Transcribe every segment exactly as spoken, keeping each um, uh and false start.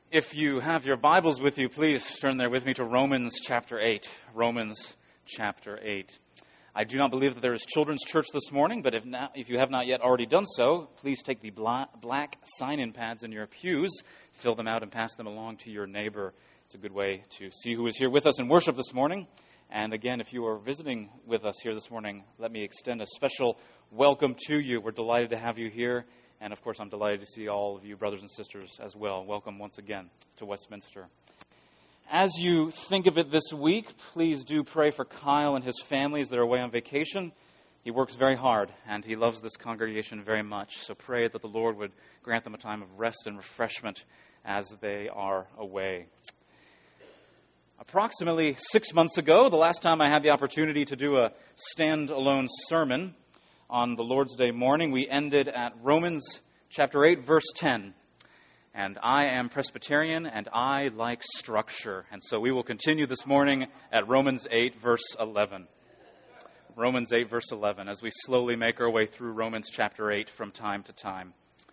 If you have your Bibles with you, please turn there with me to Romans chapter eight. Romans chapter eight. I do not believe that there is children's church this morning, but if not, if you have not yet already done so, please take the black sign-in pads in your pews, fill them out, and pass them along to your neighbor. It's a good way to see who is here with us in worship this morning. And again, if you are visiting with us here this morning, let me extend a special welcome to you. We're delighted to have you here. And, of course, I'm delighted to see all of you brothers and sisters as well. Welcome once again to Westminster. As you think of it this week, please do pray for Kyle and his family as they're away on vacation. He works very hard, and he loves this congregation very much. So pray that the Lord would grant them a time of rest and refreshment as they are away. Approximately six months ago, the last time I had the opportunity to do a stand-alone sermon on the Lord's Day morning, we ended at Romans chapter eight, verse ten. And I am Presbyterian, and I like structure. And so we will continue this morning at Romans eight, verse eleven. Romans eight, verse eleven, as we slowly make our way through Romans chapter eight from time to time.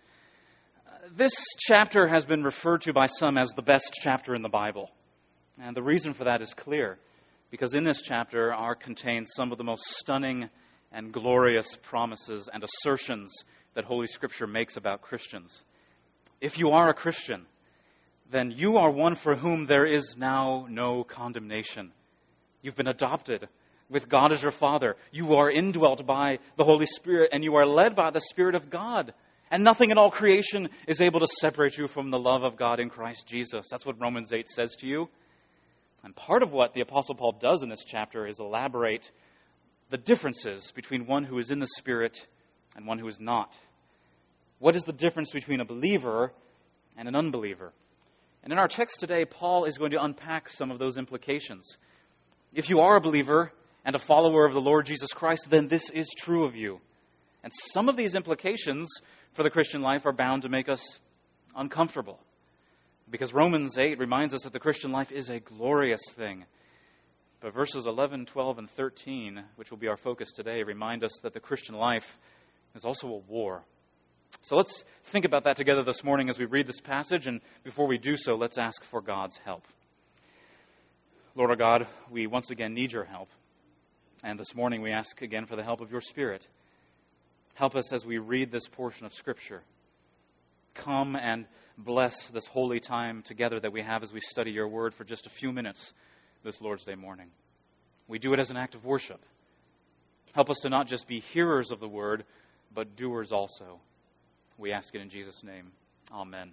This chapter has been referred to by some as the best chapter in the Bible. And the reason for that is clear, because in this chapter are contained some of the most stunning and glorious promises and assertions that Holy Scripture makes about Christians. If you are a Christian, then you are one for whom there is now no condemnation. You've been adopted with God as your Father. You are indwelt by the Holy Spirit, and you are led by the Spirit of God. And nothing in all creation is able to separate you from the love of God in Christ Jesus. That's what Romans eight says to you. And part of what the Apostle Paul does in this chapter is elaborate the differences between one who is in the Spirit and one who is not. What is the difference between a believer and an unbeliever? And in our text today, Paul is going to unpack some of those implications. If you are a believer and a follower of the Lord Jesus Christ, then this is true of you. And some of these implications for the Christian life are bound to make us uncomfortable. Because Romans eight reminds us that the Christian life is a glorious thing. But verses eleven, twelve, and thirteen, which will be our focus today, remind us that the Christian life is also a war. So let's think about that together this morning as we read this passage. And before we do so, let's ask for God's help. Lord our God, we once again need your help. And this morning we ask again for the help of your Spirit. Help us as we read this portion of Scripture. Come and bless this holy time together that we have as we study your word for just a few minutes this Lord's Day morning. We do it as an act of worship. Help us to not just be hearers of the word, but doers also. We ask it in Jesus' name. Amen.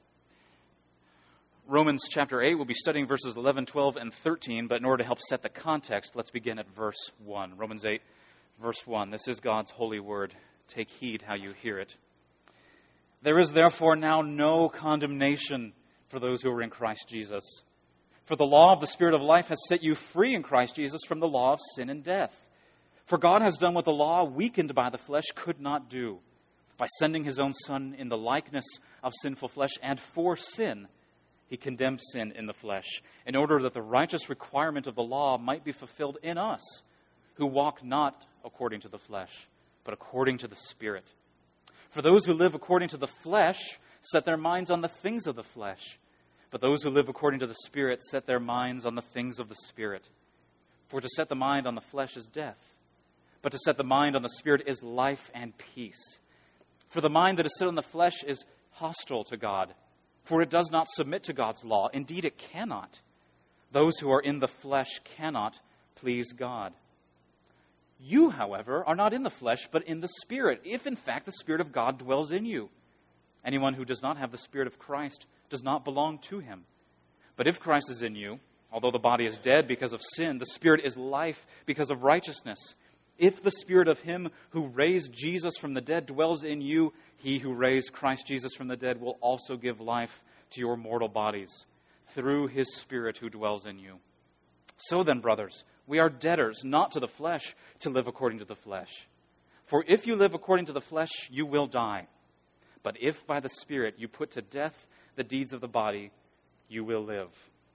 Romans chapter eight, we'll be studying verses eleven, twelve, and thirteen, but in order to help set the context, let's begin at verse one. Romans eight, verse one. This is God's holy word. Take heed how you hear it. There is therefore now no condemnation for those who are in Christ Jesus. For the law of the Spirit of life has set you free in Christ Jesus from the law of sin and death. For God has done what the law, weakened by the flesh, could not do. By sending his own Son in the likeness of sinful flesh, and for sin, he condemned sin in the flesh, in order that the righteous requirement of the law might be fulfilled in us, who walk not according to the flesh, but according to the Spirit. For those who live according to the flesh set their minds on the things of the flesh, but those who live according to the Spirit set their minds on the things of the Spirit. For to set the mind on the flesh is death, but to set the mind on the Spirit is life and peace. For the mind that is set on the flesh is hostile to God, for it does not submit to God's law. Indeed, it cannot. Those who are in the flesh cannot please God. You, however, are not in the flesh, but in the Spirit, if in fact the Spirit of God dwells in you. Anyone who does not have the Spirit of Christ does not belong to him. But if Christ is in you, although the body is dead because of sin, the Spirit is life because of righteousness. If the Spirit of him who raised Jesus from the dead dwells in you, he who raised Christ Jesus from the dead will also give life to your mortal bodies through his Spirit who dwells in you. So then, brothers, we are debtors, not to the flesh, to live according to the flesh. For if you live according to the flesh, you will die. But if by the Spirit you put to death the deeds of the body, you will live.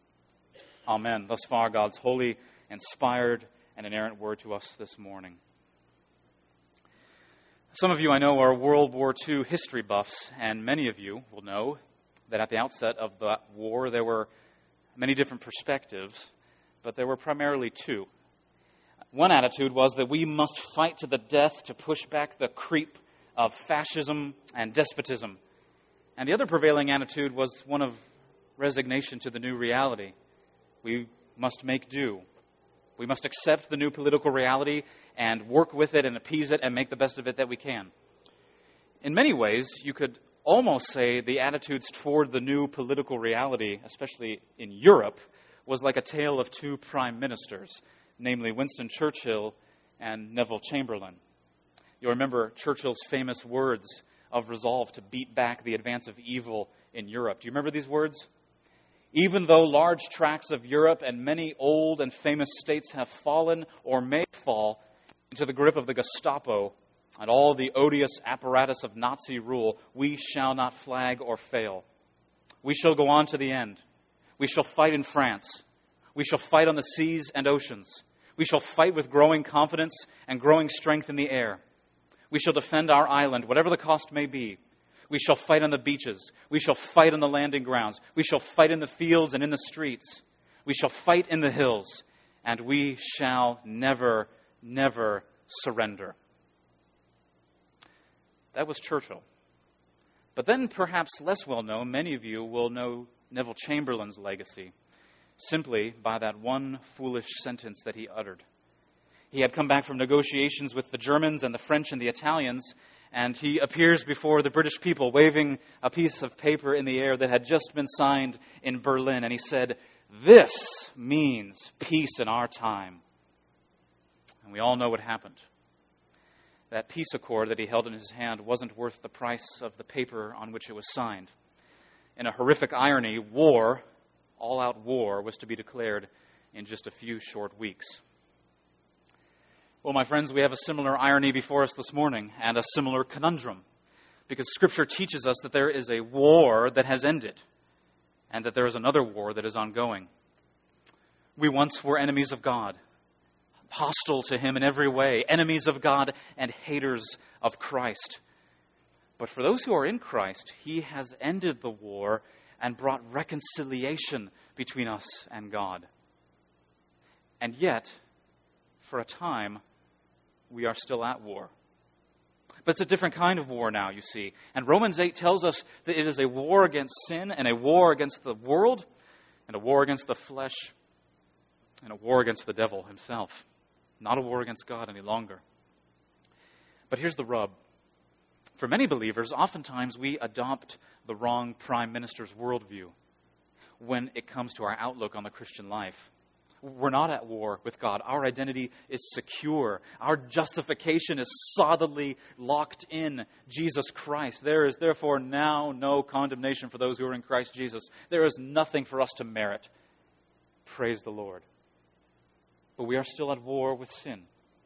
Amen. Thus far, God's holy, inspired, and inerrant word to us this morning. Some of you I know are World War Two history buffs, and many of you will know that at the outset of the war there were many different perspectives, but there were primarily two. One attitude was that we must fight to the death to push back the creep of fascism and despotism. And the other prevailing attitude was one of resignation to the new reality. We must make do. We must accept the new political reality and work with it and appease it and make the best of it that we can. In many ways, you could almost say the attitudes toward the new political reality, especially in Europe, was like a tale of two prime ministers, namely Winston Churchill and Neville Chamberlain. You'll remember Churchill's famous words of resolve to beat back the advance of evil in Europe. Do you remember these words? Even though large tracts of Europe and many old and famous states have fallen or may fall into the grip of the Gestapo and all the odious apparatus of Nazi rule, we shall not flag or fail. We shall go on to the end. We shall fight in France. We shall fight on the seas and oceans. We shall fight with growing confidence and growing strength in the air. We shall defend our island, whatever the cost may be. We shall fight on the beaches. We shall fight on the landing grounds. We shall fight in the fields and in the streets. We shall fight in the hills. And we shall never, never surrender. That was Churchill. But then, perhaps less well known, many of you will know Neville Chamberlain's legacy, simply by that one foolish sentence that he uttered. He had come back from negotiations with the Germans and the French and the Italians, and he appears before the British people waving a piece of paper in the air that had just been signed in Berlin, and he said, "This means peace in our time." And we all know what happened. That peace accord that he held in his hand wasn't worth the price of the paper on which it was signed. In a horrific irony, war, all-out war, was to be declared in just a few short weeks. Well, my friends, we have a similar irony before us this morning and a similar conundrum, because Scripture teaches us that there is a war that has ended and that there is another war that is ongoing. We once were enemies of God, hostile to Him in every way, enemies of God and haters of Christ. But for those who are in Christ, He has ended the war and brought reconciliation between us and God. And yet, for a time, we are still at war. But it's a different kind of war now, you see. And Romans eight tells us that it is a war against sin and a war against the world and a war against the flesh and a war against the devil himself. Not a war against God any longer. But here's the rub. For many believers, oftentimes we adopt the wrong prime minister's worldview when it comes to our outlook on the Christian life. We're not at war with God. Our identity is secure. Our justification is solidly locked in Jesus Christ. There is therefore now no condemnation for those who are in Christ Jesus. There is nothing for us to merit. Praise the Lord. But we are still at war with sin.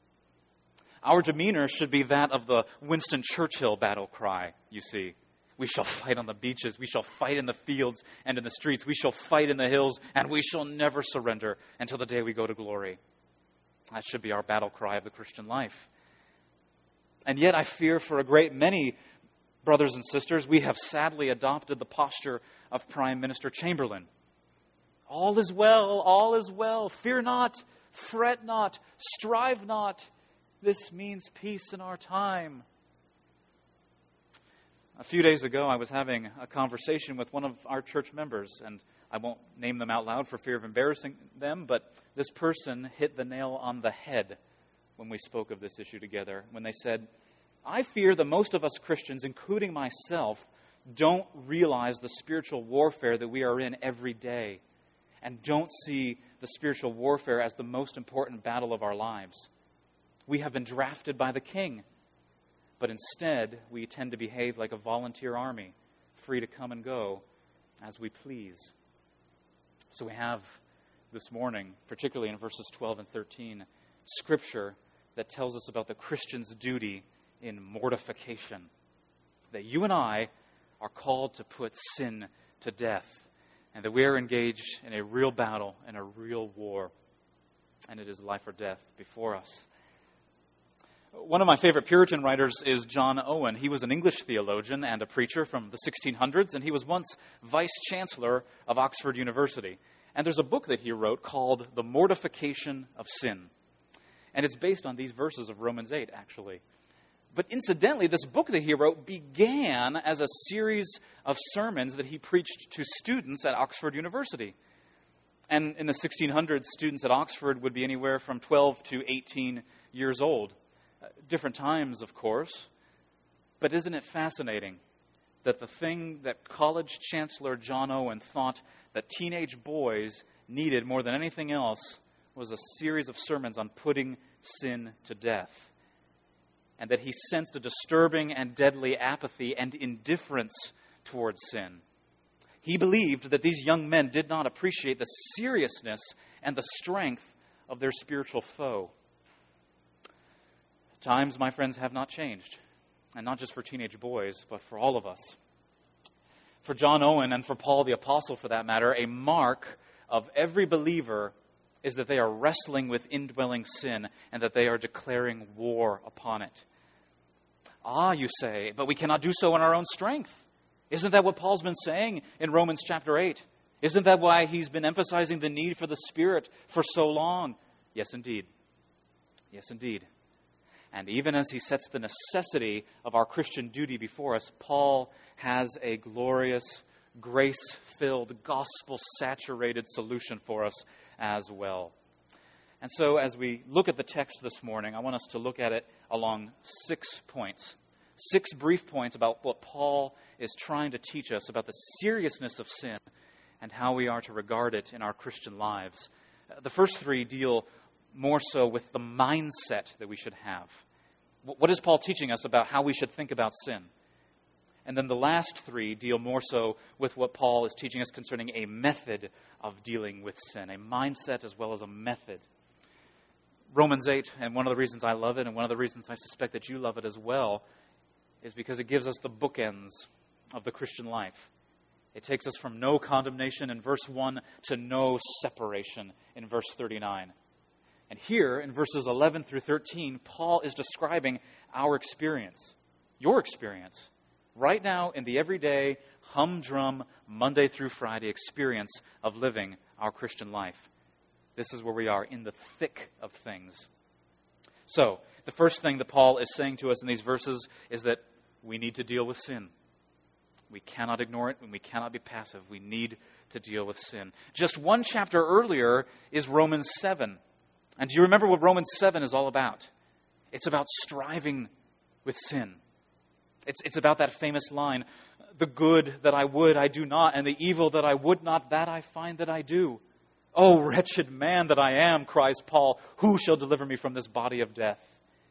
Our demeanor should be that of the Winston Churchill battle cry, you see. We shall fight on the beaches. We shall fight in the fields and in the streets. We shall fight in the hills, and we shall never surrender until the day we go to glory. That should be our battle cry of the Christian life. And yet I fear for a great many brothers and sisters, we have sadly adopted the posture of Prime Minister Chamberlain. All is well, all is well. Fear not, fret not, strive not. This means peace in our time. A few days ago, I was having a conversation with one of our church members, and I won't name them out loud for fear of embarrassing them, but this person hit the nail on the head when we spoke of this issue together, when they said, "I fear that most of us Christians, including myself, don't realize the spiritual warfare that we are in every day, and don't see the spiritual warfare as the most important battle of our lives. We have been drafted by the King, but instead we tend to behave like a volunteer army, free to come and go as we please." So we have this morning, particularly in verses twelve and thirteen, Scripture that tells us about the Christian's duty in mortification. That you and I are called to put sin to death, and that we are engaged in a real battle and a real war, and it is life or death before us. One of my favorite Puritan writers is John Owen. He was an English theologian and a preacher from the sixteen hundreds, and he was once vice-chancellor of Oxford University. And there's a book that he wrote called The Mortification of Sin. And it's based on these verses of Romans eight, actually. But incidentally, this book that he wrote began as a series of sermons that he preached to students at Oxford University. And in the sixteen hundreds, students at Oxford would be anywhere from twelve to eighteen years old. Uh, different times, of course. But isn't it fascinating that the thing that college chancellor John Owen thought that teenage boys needed more than anything else was a series of sermons on putting sin to death? And that he sensed a disturbing and deadly apathy and indifference towards sin. He believed that these young men did not appreciate the seriousness and the strength of their spiritual foe. Times, my friends, have not changed. And not just for teenage boys, but for all of us. For John Owen and for Paul the Apostle, for that matter, a mark of every believer is that they are wrestling with indwelling sin and that they are declaring war upon it. Ah, you say, but we cannot do so in our own strength. Isn't that what Paul's been saying in Romans chapter eight? Isn't that why he's been emphasizing the need for the Spirit for so long? Yes, indeed. Yes, indeed. And even as he sets the necessity of our Christian duty before us, Paul has a glorious, grace-filled, gospel-saturated solution for us as well. And so as we look at the text this morning, I want us to look at it along six points. Six brief points about what Paul is trying to teach us about the seriousness of sin and how we are to regard it in our Christian lives. The first three deal more so with the mindset that we should have. What is Paul teaching us about how we should think about sin? And then the last three deal more so with what Paul is teaching us concerning a method of dealing with sin, a mindset as well as a method. Romans eight, and one of the reasons I love it, and one of the reasons I suspect that you love it as well, is because it gives us the bookends of the Christian life. It takes us from no condemnation in verse one to no separation in verse thirty-nine. And here, in verses eleven through thirteen, Paul is describing our experience, your experience, right now in the everyday, humdrum, Monday through Friday experience of living our Christian life. This is where we are, in the thick of things. So, the first thing that Paul is saying to us in these verses is that we need to deal with sin. We cannot ignore it, and we cannot be passive. We need to deal with sin. Just one chapter earlier is Romans seven. And do you remember what Romans seven is all about? It's about striving with sin. It's, it's about that famous line, the good that I would, I do not, and the evil that I would not, that I find that I do. Oh, wretched man that I am, cries Paul, who shall deliver me from this body of death?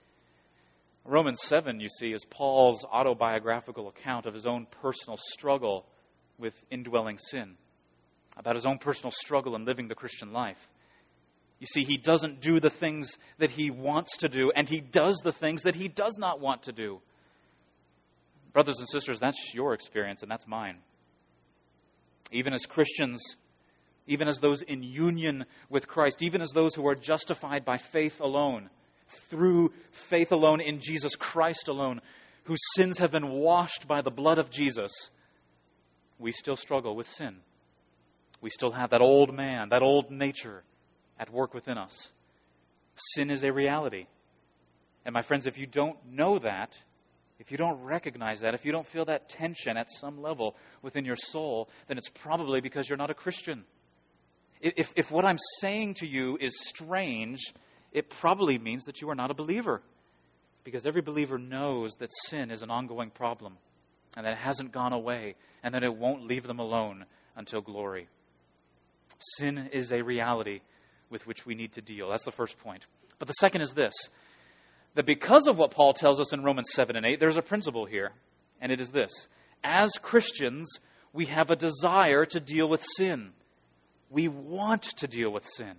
Romans seven, you see, is Paul's autobiographical account of his own personal struggle with indwelling sin, about his own personal struggle in living the Christian life. You see, he doesn't do the things that he wants to do, and he does the things that he does not want to do. Brothers and sisters, that's your experience, and that's mine. Even as Christians, even as those in union with Christ, even as those who are justified by faith alone, through faith alone in Jesus Christ alone, whose sins have been washed by the blood of Jesus, we still struggle with sin. We still have that old man, that old nature at work within us. Sin is a reality. And my friends, if you don't know that, if you don't recognize that, if you don't feel that tension at some level within your soul, then it's probably because you're not a Christian. If, if what I'm saying to you is strange, it probably means that you are not a believer. Because every believer knows that sin is an ongoing problem, and that it hasn't gone away, and that it won't leave them alone until glory. Sin is a reality with which we need to deal. That's the first point. But the second is this, that because of what Paul tells us in Romans seven and eight, there's a principle here, and it is this. As Christians, we have a desire to deal with sin. We want to deal with sin.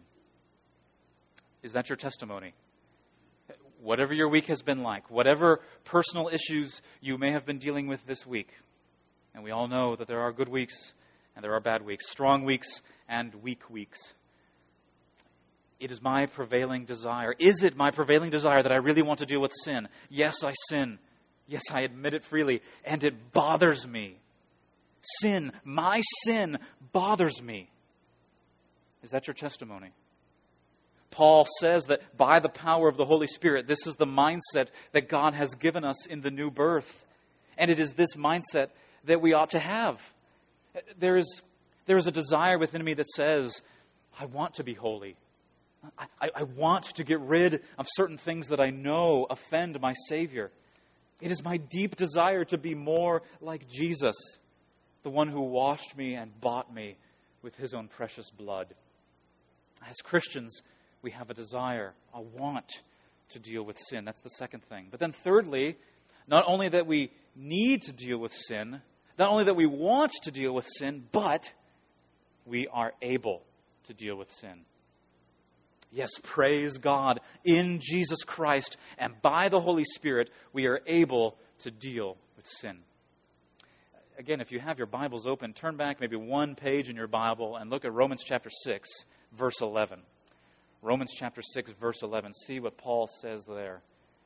Is that your testimony? Whatever your week has been like, whatever personal issues you may have been dealing with this week, and we all know that there are good weeks and there are bad weeks, strong weeks and weak weeks. It is my prevailing desire. Is it my prevailing desire that I really want to deal with sin? Yes, I sin. Yes, I admit it freely. And it bothers me. Sin, my sin, bothers me. Is that your testimony? Paul says that by the power of the Holy Spirit, this is the mindset that God has given us in the new birth. And it is this mindset that we ought to have. There is, there is a desire within me that says, I want to be holy. I, I, I want to get rid of certain things that I know offend my Savior. It is my deep desire to be more like Jesus, the one who washed me and bought me with His own precious blood. As Christians, we have a desire, a want to deal with sin. That's the second thing. But then thirdly, not only that we need to deal with sin, not only that we want to deal with sin, but we are able to deal with sin. Yes, praise God, in Jesus Christ and by the Holy Spirit, we are able to deal with sin. Again, if you have your Bibles open, turn back maybe one page in your Bible and look at Romans chapter six, verse eleven. Romans chapter six, verse eleven. See what Paul says there.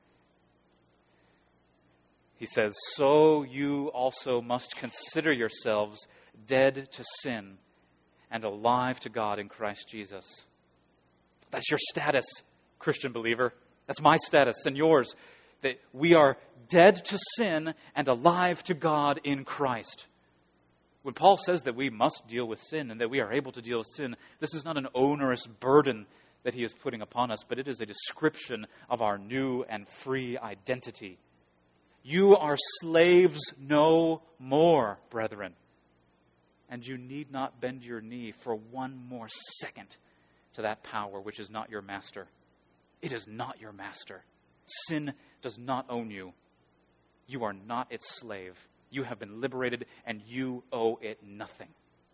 He says, so you also must consider yourselves dead to sin and alive to God in Christ Jesus. That's your status, Christian believer. That's my status and yours. That we are dead to sin and alive to God in Christ. When Paul says that we must deal with sin and that we are able to deal with sin, this is not an onerous burden that he is putting upon us, but it is a description of our new and free identity. You are slaves no more, brethren. And you need not bend your knee for one more second to that power which is not your master. It is not your master. Sin does not own you. You are not its slave. You have been liberated and you owe it nothing.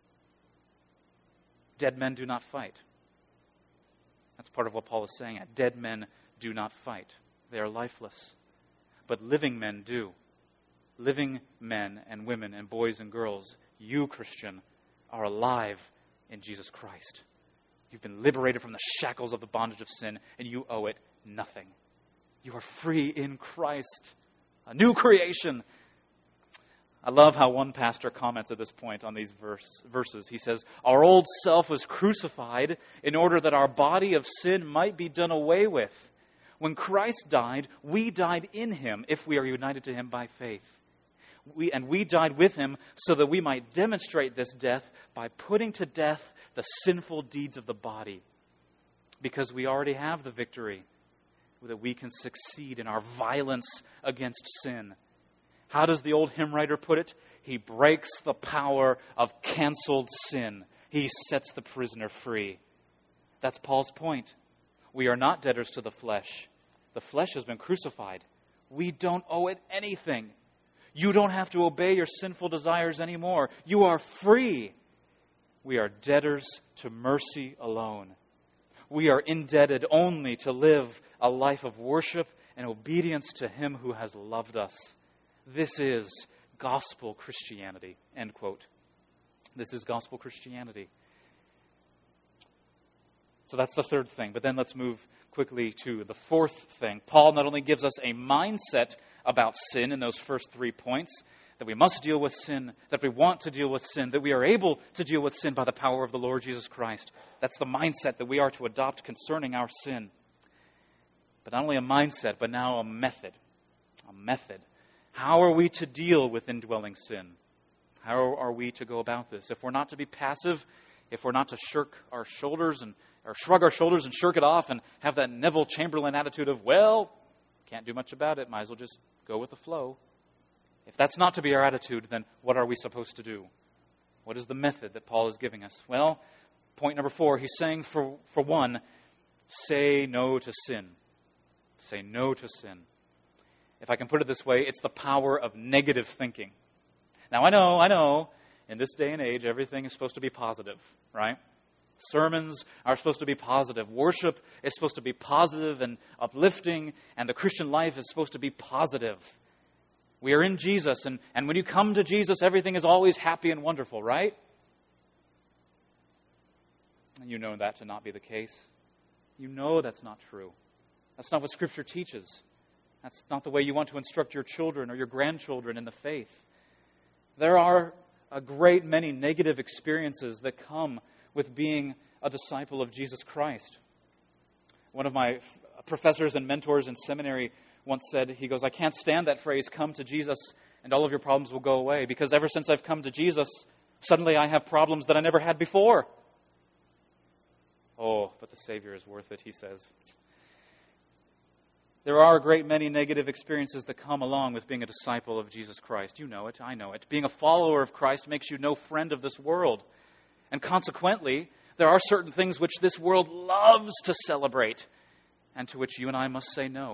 Dead men do not fight. That's part of what Paul is saying. Dead men do not fight. They are lifeless. But living men do. Living men and women and boys and girls, you, Christian, are alive in Jesus Christ. You've been liberated from the shackles of the bondage of sin, and you owe it nothing. You are free in Christ. A new creation. I love how one pastor comments at this point on these verse, verses. He says, our old self was crucified in order that our body of sin might be done away with. When Christ died, we died in Him if we are united to Him by faith. We, and we died with Him so that we might demonstrate this death by putting to death the sinful deeds of the body. Because we already have the victory, that we can succeed in our violence against sin. How does the old hymn writer put it? He breaks the power of canceled sin. He sets the prisoner free. That's Paul's point. We are not debtors to the flesh. The flesh has been crucified. We don't owe it anything. You don't have to obey your sinful desires anymore. You are free. We are debtors to mercy alone. We are indebted only to live a life of worship and obedience to Him who has loved us. This is gospel Christianity, end quote. This is gospel Christianity. So that's the third thing. But then let's move quickly to the fourth thing. Paul not only gives us a mindset about sin in those first three points, that we must deal with sin, that we want to deal with sin, that we are able to deal with sin by the power of the Lord Jesus Christ. That's the mindset that we are to adopt concerning our sin. But not only a mindset, but now a method. A method. How are we to deal with indwelling sin? How are we to go about this? If we're not to be passive, if we're not to shirk our shoulders and or shrug our shoulders and shirk it off and have that Neville Chamberlain attitude of, well, can't do much about it, might as well just go with the flow. If that's not to be our attitude, then what are we supposed to do? What is the method that Paul is giving us? Well, point number four, he's saying, for, for one, say no to sin. Say no to sin. If I can put it this way, it's the power of negative thinking. Now, I know, I know, in this day and age, everything is supposed to be positive, right? Sermons are supposed to be positive. Worship is supposed to be positive and uplifting, and the Christian life is supposed to be positive. We are in Jesus, and, and when you come to Jesus, everything is always happy and wonderful, right? And you know that to not be the case. You know that's not true. That's not what Scripture teaches. That's not the way you want to instruct your children or your grandchildren in the faith. There are a great many negative experiences that come with being a disciple of Jesus Christ. One of my professors and mentors in seminary once said, he goes, I can't stand that phrase, come to Jesus and all of your problems will go away, because ever since I've come to Jesus, suddenly I have problems that I never had before. Oh, but the Savior is worth it, he says. There are a great many negative experiences that come along with being a disciple of Jesus Christ. You know it, I know it. Being a follower of Christ makes you no friend of this world. And consequently, there are certain things which this world loves to celebrate, and to which you and I must say no.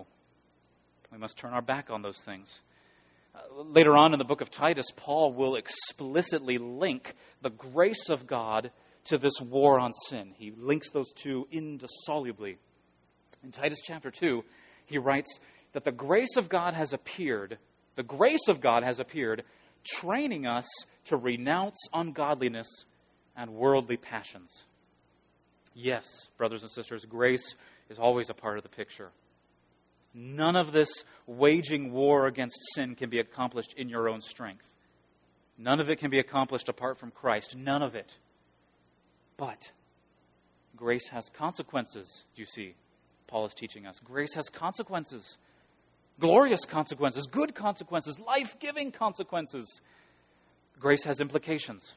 We must turn our back on those things. Uh, later on in the book of Titus, Paul will explicitly link the grace of God to this war on sin. He links those two indissolubly. In Titus chapter two, he writes that the grace of God has appeared, the grace of God has appeared, training us to renounce ungodliness and worldly passions. Yes, brothers and sisters, grace is always a part of the picture. None of this waging war against sin can be accomplished in your own strength. None of it can be accomplished apart from Christ. None of it. But grace has consequences, you see. Paul is teaching us. Grace has consequences. Glorious consequences, good consequences, life-giving consequences. Grace has implications.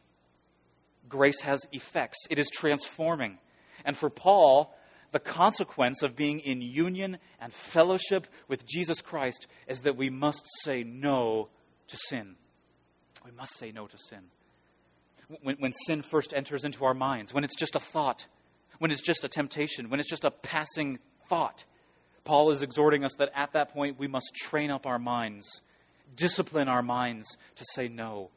Grace has effects. It is transforming. And for Paul, the consequence of being in union and fellowship with Jesus Christ is that we must say no to sin. We must say no to sin. When, when sin first enters into our minds, when it's just a thought, when it's just a temptation, when it's just a passing thought, Paul is exhorting us that at that point we must train up our minds, discipline our minds to say no,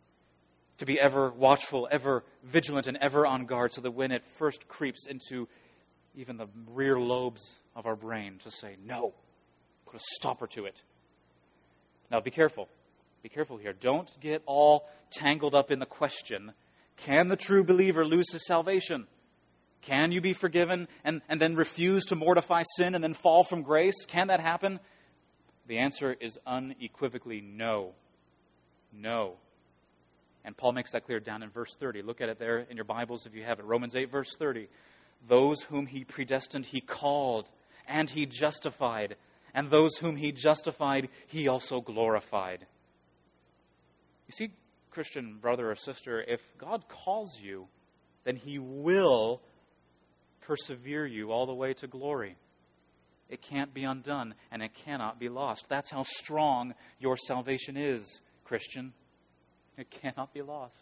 to be ever watchful, ever vigilant, and ever on guard, so that when it first creeps into even the rear lobes of our brain, to say no, put a stopper to it. Now be careful. Be careful here. Don't get all tangled up in the question, can the true believer lose his salvation? Can you be forgiven and, and then refuse to mortify sin and then fall from grace? Can that happen? The answer is unequivocally no. No. And Paul makes that clear down in verse thirty. Look at it there in your Bibles if you have it. Romans eight, verse thirty. Those whom he predestined, he called, and he justified. And those whom he justified, he also glorified. You see, Christian brother or sister, if God calls you, then he will persevere you all the way to glory. It can't be undone, and it cannot be lost. That's how strong your salvation is, Christian. It cannot be lost.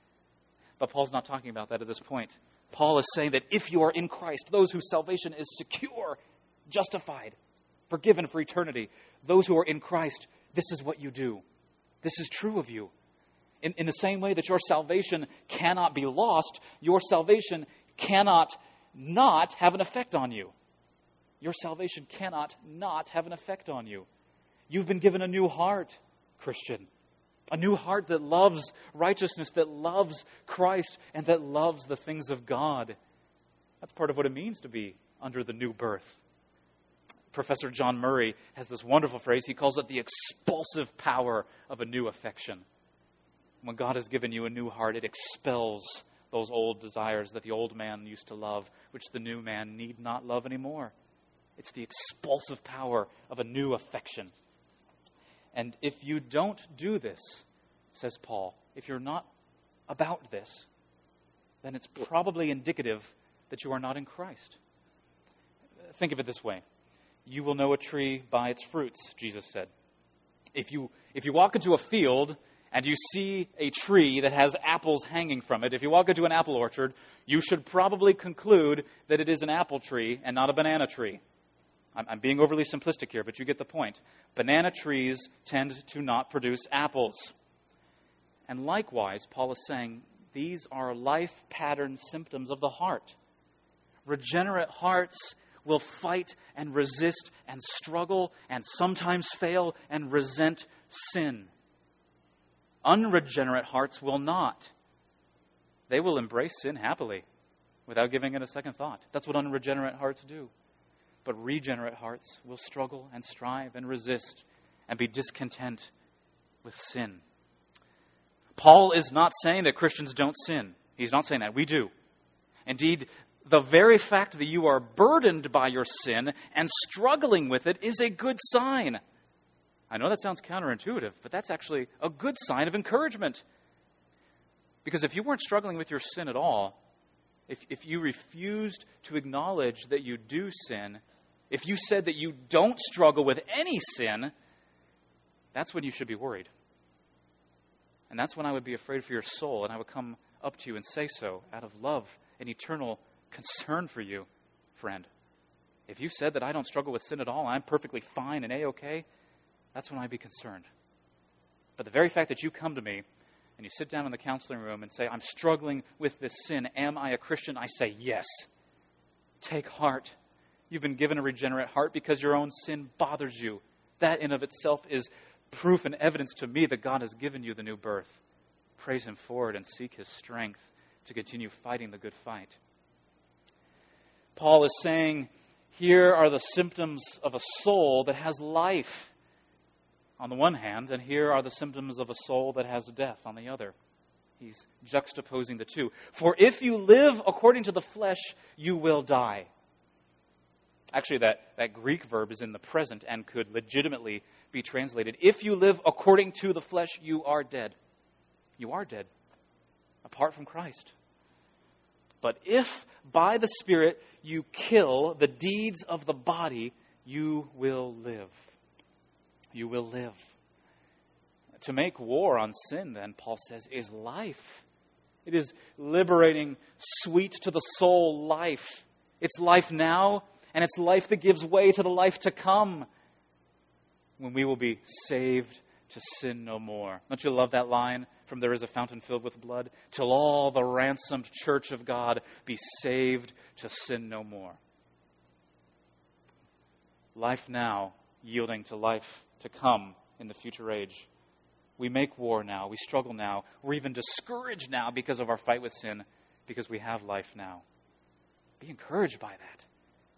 But Paul's not talking about that at this point. Paul is saying that if you are in Christ, those whose salvation is secure, justified, forgiven for eternity, those who are in Christ, this is what you do. This is true of you. In, in the same way that your salvation cannot be lost, your salvation cannot not have an effect on you. Your salvation cannot not have an effect on you. You've been given a new heart, Christian. A new heart that loves righteousness, that loves Christ, and that loves the things of God. That's part of what it means to be under the new birth. Professor John Murray has this wonderful phrase. He calls it the expulsive power of a new affection. When God has given you a new heart, it expels those old desires that the old man used to love, which the new man need not love anymore. It's the expulsive power of a new affection. And if you don't do this, says Paul, if you're not about this, then it's probably indicative that you are not in Christ. Think of it this way. You will know a tree by its fruits, Jesus said. If you if you walk into a field and you see a tree that has apples hanging from it, if you walk into an apple orchard, you should probably conclude that it is an apple tree and not a banana tree. I'm, I'm being overly simplistic here, but you get the point. Banana trees tend to not produce apples. And likewise, Paul is saying, these are life pattern symptoms of the heart. Regenerate hearts will fight and resist and struggle and sometimes fail and resent sin. Unregenerate hearts will not. They will embrace sin happily. without giving it a second thought. That's what unregenerate hearts do. But regenerate hearts will struggle and strive and resist and be discontent with sin. Paul is not saying that Christians don't sin. He's not saying that. We do. Indeed, the very fact that you are burdened by your sin and struggling with it is a good sign. I know that sounds counterintuitive, but that's actually a good sign of encouragement. Because if you weren't struggling with your sin at all, if, if you refused to acknowledge that you do sin, if you said that you don't struggle with any sin, that's when you should be worried. And that's when I would be afraid for your soul, and I would come up to you and say so out of love and eternal concern for you, friend. If you said that I don't struggle with sin at all, I'm perfectly fine and A-okay, that's when I'd be concerned. But the very fact that you come to me and you sit down in the counseling room and say, I'm struggling with this sin, am I a Christian? I say, yes. Take heart. You've been given a regenerate heart because your own sin bothers you. That in of itself is proof and evidence to me that God has given you the new birth. Praise Him for it and seek His strength to continue fighting the good fight. Paul is saying, here are the symptoms of a soul that has life on the one hand, and here are the symptoms of a soul that has death on the other. He's juxtaposing the two. For if you live according to the flesh, you will die. Actually, that, that Greek verb is in the present and could legitimately be translated. If you live according to the flesh, you are dead. You are dead, apart from Christ. But if by the Spirit you kill the deeds of the body, you will live. You will live. To make war on sin, then, Paul says, is life. It is liberating, sweet to the soul life. It's life now, and it's life that gives way to the life to come, when we will be saved to sin no more. Don't you love that line from There Is a Fountain Filled with Blood? Till all the ransomed church of God be saved to sin no more. Life now yielding to life to come in the future age. We make war now. We struggle now. We're even discouraged now because of our fight with sin, because we have life now. Be encouraged by that.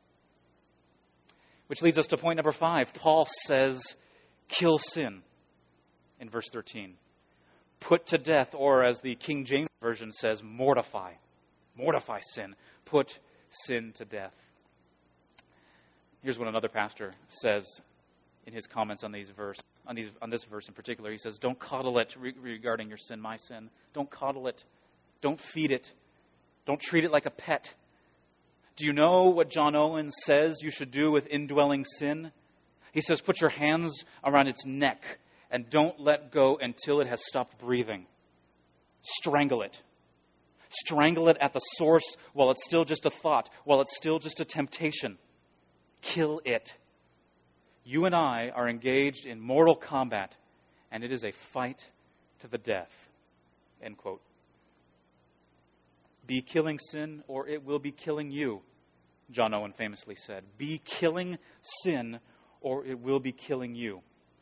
Which leads us to point number five. Paul says, kill sin in verse thirteen. Put to death, or as the King James Version says, mortify. Mortify sin. Put sin to death. Here's what another pastor says in his comments on these verse, on these on this verse in particular. He says, don't coddle it re- regarding your sin, my sin. Don't coddle it. Don't feed it. Don't treat it like a pet. Do you know what John Owen says you should do with indwelling sin? He says, put your hands around its neck and don't let go until it has stopped breathing. Strangle it. Strangle it at the source while it's still just a thought, while it's still just a temptation. Kill it. You and I are engaged in mortal combat, and it is a fight to the death. End quote. Be killing sin, or it will be killing you, John Owen famously said. Be killing sin, or it will be killing you.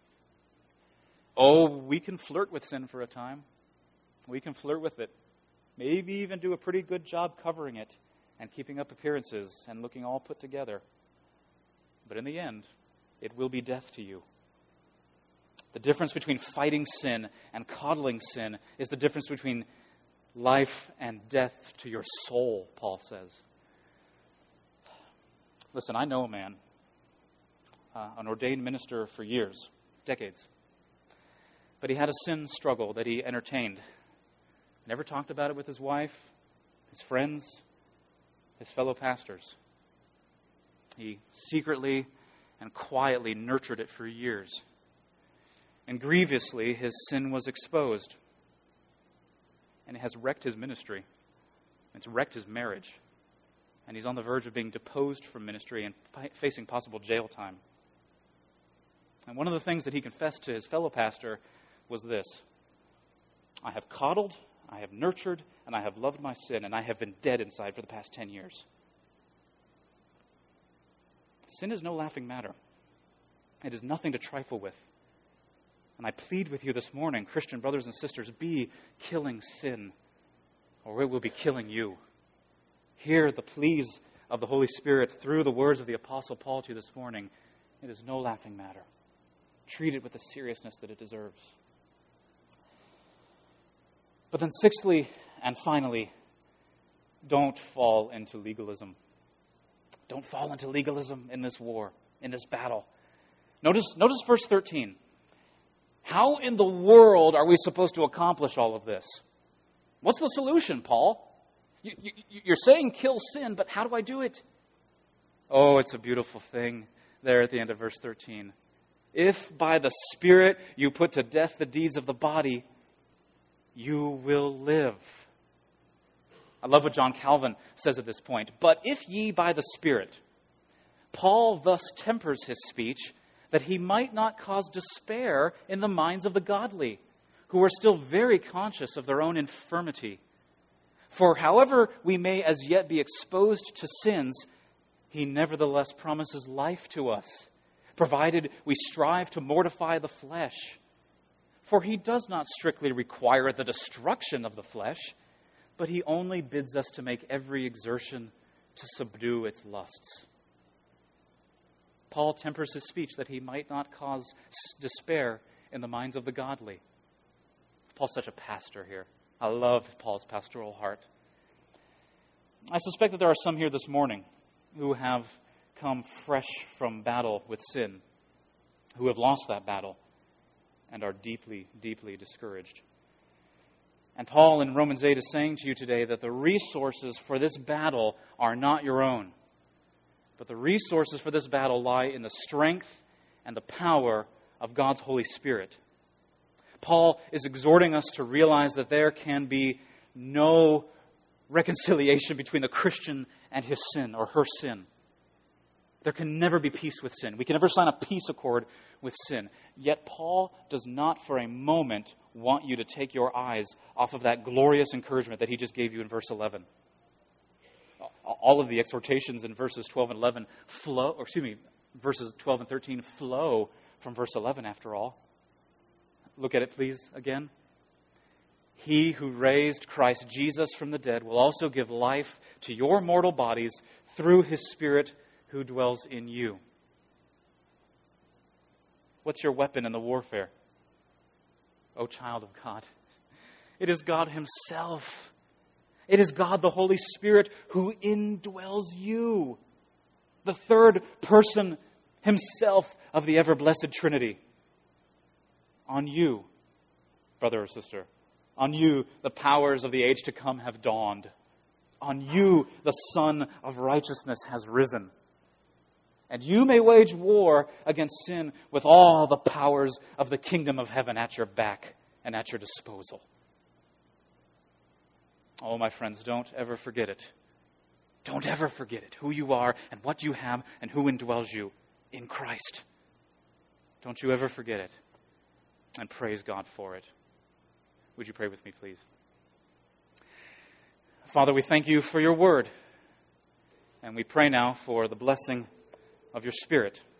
Oh, we can flirt with sin for a time. We can flirt with it. Maybe even do a pretty good job covering it and keeping up appearances and looking all put together. But in the end, it will be death to you. The difference between fighting sin and coddling sin is the difference between life and death to your soul, Paul says. Listen, I know a man, uh, an ordained minister for years, decades. But he had a sin struggle that he entertained. Never talked about it with his wife, his friends, his fellow pastors. He secretly and quietly nurtured it for years. And grievously, his sin was exposed. And it has wrecked his ministry. It's wrecked his marriage. And he's on the verge of being deposed from ministry and fi- facing possible jail time. And one of the things that he confessed to his fellow pastor was this: I have coddled, I have nurtured, and I have loved my sin, and I have been dead inside for the past ten years. Sin is no laughing matter. It is nothing to trifle with. And I plead with you this morning, Christian brothers and sisters, be killing sin, or it will be killing you. hear the pleas of the Holy Spirit through the words of the Apostle Paul to you this morning, it is no laughing matter. Treat it with the seriousness that it deserves. But then sixthly and finally, don't fall into legalism. Don't fall into legalism in this war, in this battle. Notice, notice verse thirteen. How in the world are we supposed to accomplish all of this? What's the solution, Paul? You, you, you're saying kill sin, but how do I do it? Oh, it's a beautiful thing there at the end of verse thirteen. If by the Spirit you put to death the deeds of the body, you will live. I love what John Calvin says at this point. But if ye by the Spirit, Paul thus tempers his speech, that he might not cause despair in the minds of the godly, who are still very conscious of their own infirmity. For however we may as yet be exposed to sins, he nevertheless promises life to us, provided we strive to mortify the flesh. For he does not strictly require the destruction of the flesh, but he only bids us to make every exertion to subdue its lusts. Paul tempers his speech that he might not cause despair in the minds of the godly. Paul's such a pastor here. I love Paul's pastoral heart. I suspect that there are some here this morning who have come fresh from battle with sin, who have lost that battle and are deeply, deeply discouraged. And Paul in Romans eight is saying to you today that the resources for this battle are not your own, but the resources for this battle lie in the strength and the power of God's Holy Spirit. Paul is exhorting us to realize that there can be no reconciliation between the Christian and his sin or her sin. There can never be peace with sin. We can never sign a peace accord with sin. Yet Paul does not for a moment want you to take your eyes off of that glorious encouragement that he just gave you in verse eleven. All of the exhortations in verses twelve and eleven flow, or excuse me, verses twelve and thirteen flow from verse eleven after all. Look at it, please, again. He who raised Christ Jesus from the dead will also give life to your mortal bodies through his Spirit who dwells in you. What's your weapon in the warfare? O child of God, it is God himself. It is God, the Holy Spirit, who indwells you. The third person himself of the ever-blessed Trinity. On you, brother or sister, on you the powers of the age to come have dawned. On you the Son of righteousness has risen. And you may wage war against sin with all the powers of the kingdom of heaven at your back and at your disposal. Oh, my friends, don't ever forget it. Don't ever forget it, who you are and what you have and who indwells you in Christ. Don't you ever forget it. And praise God for it. Would you pray with me, please? Father, we thank you for your word. And we pray now for the blessing of your Spirit